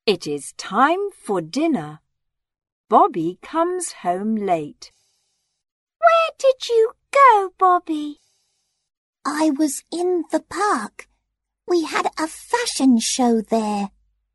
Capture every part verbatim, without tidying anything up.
It is time for dinner. Bobby comes home late. Where did you go, Bobby? I was in the park. We had a fashion show there.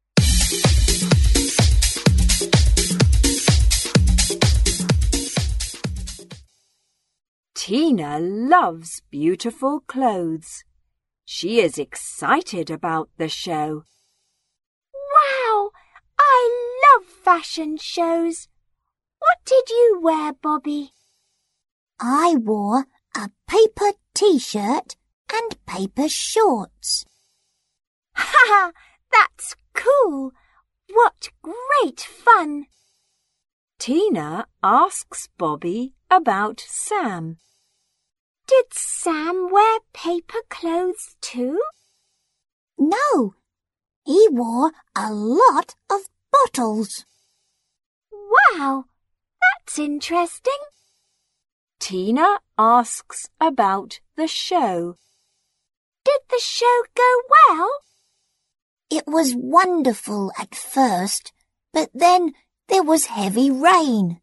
Tina loves beautiful clothes. She is excited about the show. Wow! I love fashion shows. What did you wear, Bobby? I wore a paper t-shirt and paper shorts. Ha ha! That's cool! What great fun! Tina asks Bobby about Sam. Did Sam wear paper clothes too? No, he wore a lot of bottles. Wow, that's interesting. Tina asks about the show. Did the show go well? It was wonderful at first, but then there was heavy rain.